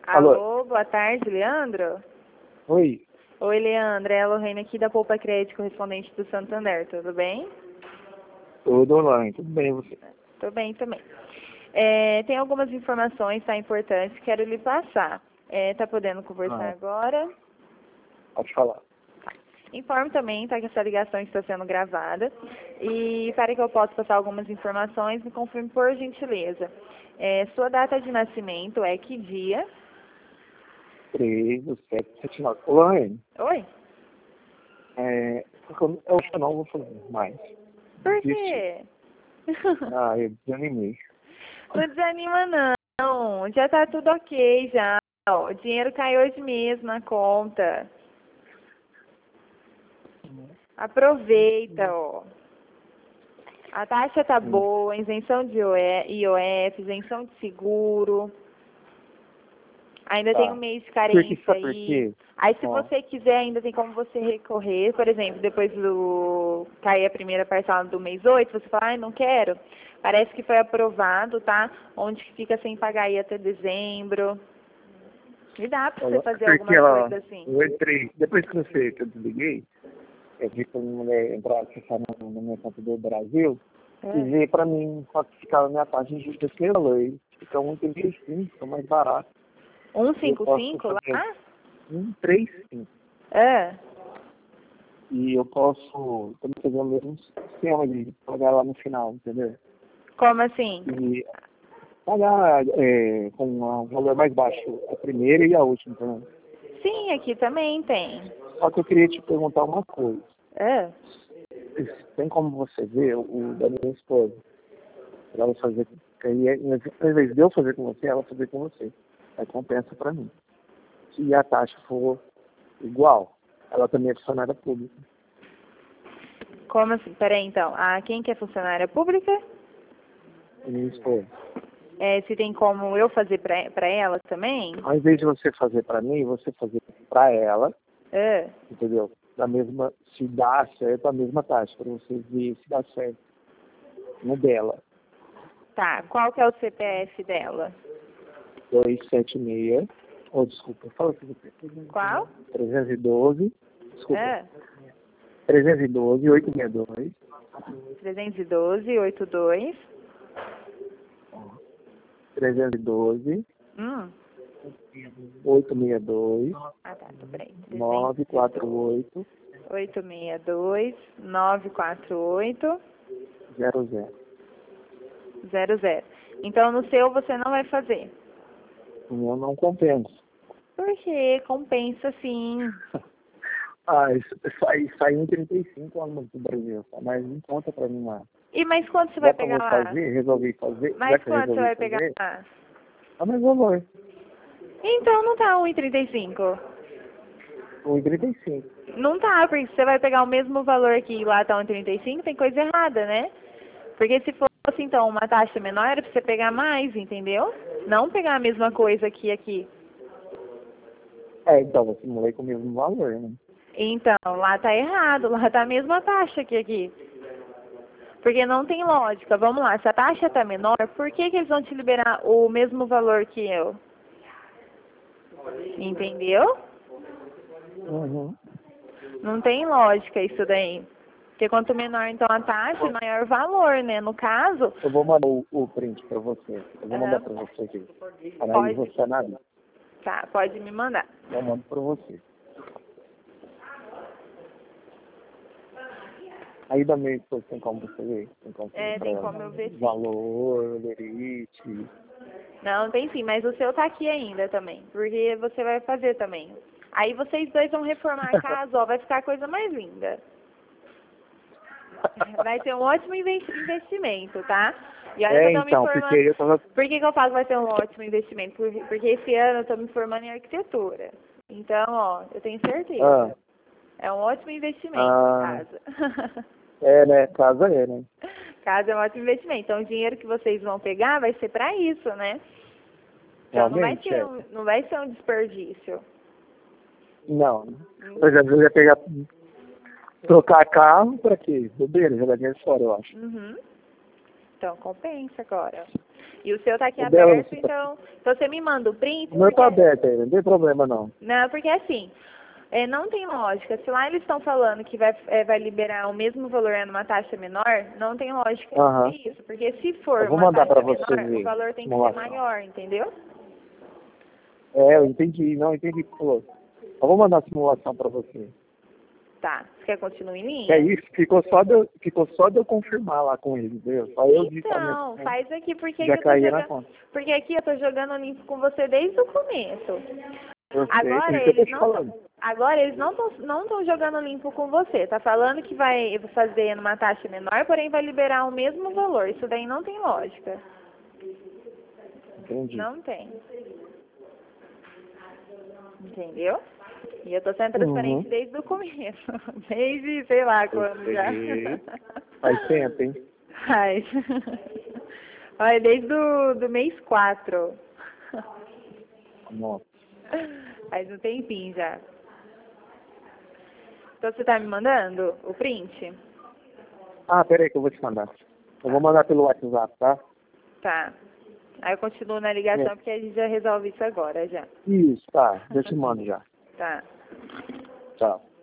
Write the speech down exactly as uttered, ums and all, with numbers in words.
Alô, Alô, boa tarde, Leandro? oi. Oi, Leandro, é a Lorraine aqui da Poupa Crédito, correspondente do Santander, tudo bem? Tudo online, tudo bem você? Tudo bem também. É, tem algumas informações, tá, importantes, quero lhe passar. É, tá podendo conversar Ah, agora? pode falar. Informo também, tá, que essa ligação está sendo gravada. E para que eu possa passar algumas informações, me confirme por gentileza. É, sua data de nascimento é que dia? três, sete, sete, nove. Online, Oi? é, eu eu acho que eu não vou fazer mais. Por Desisti. quê? Ah, eu desanimei. Não desanima não, já tá tudo ok já. Ó, o dinheiro cai hoje mesmo na conta. Aproveita, ó. A taxa tá Hum. boa, isenção de I O F, isenção de seguro. Ainda tem um Tá. mês de Por que, carência sabe por aí. quê? Aí se Ó, você quiser, ainda tem como você recorrer, por exemplo, depois do cair a primeira parcela do mês oito, você fala, ai, não quero. Parece que foi aprovado, tá? Onde que fica sem pagar aí até dezembro. E dá pra você ó, fazer porque alguma ó, coisa assim. eu entrei, depois que você que eu desliguei, eu vi que a mulher entrar acessar na, na minha conta do Brasil e É. ver pra mim quanto ficava a minha taxa de juros desse valor. Aí fica um trinta e cinco, fica mais barato. Eu posso cento e cinquenta e cinco fazer lá? um três cinco. É. E eu posso também fazer o mesmo sistema de pagar lá no final, entendeu? Como assim? E pagar é, com um valor mais baixo a primeira e a última, entendeu? Sim, aqui também tem. Só que eu queria te perguntar uma coisa. É. Tem como você ver o da minha esposa? Pra ela fazer, que aí, ao invés de eu fazer com você, ela fazer com você. Aí compensa pra mim. Se a taxa for igual, ela também é funcionária pública. Como assim? Peraí, então. Ah, quem que é funcionária pública? E minha esposa. É, se tem como eu fazer pra, pra ela também? Ao invés de você fazer pra mim, você fazer pra ela, É. entendeu? Da mesma, se dá certo a mesma taxa, para você ver se dá certo no dela. Tá. Qual que é o C P F dela? duzentos e setenta e seis, oh, desculpa, fala aqui você. Qual? trezentos e doze, desculpa, É. trezentos e doze, oitocentos e sessenta e dois, trezentos e doze, oitenta e dois. trezentos e doze, Hum. oitocentos e sessenta e dois, Ah, tá. Tô, peraí. novecentos e quarenta e oito, oitocentos e sessenta e dois, novecentos e quarenta e oito, zero zero. zero zero. Então, no seu você não vai fazer. O meu não compensa. Porque compensa sim. Ah, isso, sai, sai em trinta e cinco lá no Brasil, tá? Mas não conta pra mim lá. E mas quanto você Já vai que eu pegar vou lá? fazer, resolvi fazer, já Mas que eu quanto você resolvi vai pegar fazer, lá? é o mesmo valor, Então não tá um e trinta e cinco. um e trinta e cinco. Não tá, porque você vai pegar o mesmo valor que lá tá um e trinta e cinco, tem coisa errada, né? Porque se fosse então uma taxa menor, era pra você pegar mais, entendeu? Não pegar a mesma coisa que aqui. É, então, eu simulei com o mesmo valor, né? Então, lá tá errado, lá tá a mesma taxa que aqui. Porque não tem lógica. Vamos lá, se a taxa tá menor, por que que eles vão te liberar o mesmo valor que eu? Entendeu? Uhum. Não tem lógica isso daí. Porque quanto menor então a taxa, maior o valor, né? No caso, Eu vou mandar o, o print pra você. Eu vou mandar aham, pra você aqui. Aí pode, você analisa. tá, pode me mandar. Eu mando pra você. Aí também depois tem como você ver. Tem como você ver É, pra tem ela. como eu ver sim. Valor, lerite. Não, tem sim, mas o seu tá aqui ainda também. Porque você vai fazer também. Aí vocês dois vão reformar a casa, ó, vai ficar a coisa mais linda. Vai ser um ótimo inves- investimento, tá? E olha que É, eu tô me então, porque formando. eu tava... Por que que eu falo que vai ser um ótimo investimento? Por- Porque esse ano eu tô me formando em arquitetura. Então, ó, eu tenho certeza. Ah, É um ótimo investimento, ah, casa. é, né? Casa é, né? Casa é um ótimo investimento. Então, o dinheiro que vocês vão pegar vai ser pra isso, né? Então, não vai Realmente, ser é. um, não vai ser um desperdício. Não. Por exemplo, eu ia pegar... Trocar carro pra quê? Bobeira, jogar dinheiro fora, eu acho. Uhum. Então, compensa agora. E o seu tá aqui O dela aberto, você tá- então, então você me manda o print. O meu tá porque- aberto aí, não tem problema não. Não, porque assim, é, não tem lógica. Se lá eles estão falando que vai, é, vai liberar o mesmo valor é, numa taxa menor, não tem lógica Aham. isso. Porque se for Eu vou uma mandar taxa pra você menor, ver o valor tem que ser simulação. maior, entendeu? É, eu entendi, não, entendi o que falou. Eu vou mandar a simulação pra você. Tá. Você quer continuar em linha? Que é isso, ficou só de eu, ficou só de eu confirmar lá com ele, entendeu? Só eu disse a Então, minha- faz aqui porque já aqui eu tô caía na jogando. conta. Porque aqui eu tô jogando limpo com você desde o começo. Eu sei, Agora por isso que eu tô eles te não, falando. agora eles não estão não tão jogando limpo com você. Tá falando que vai fazer numa taxa menor, porém vai liberar o mesmo valor. Isso daí não tem lógica. Entendi. Não tem. Entendeu? E eu tô sendo transparente Uhum. desde o começo. Desde, sei lá quando sei. já. Faz tempo, hein? Faz. Olha, desde do, do mês quatro. Nossa. Faz um tempinho já. Então você tá me mandando o print? Ah, peraí que eu vou te mandar. Eu vou mandar pelo WhatsApp, tá? Tá. Aí eu continuo na ligação É. porque a gente já resolve isso agora já. Isso, tá. Eu te mando já. Tá. Tchau.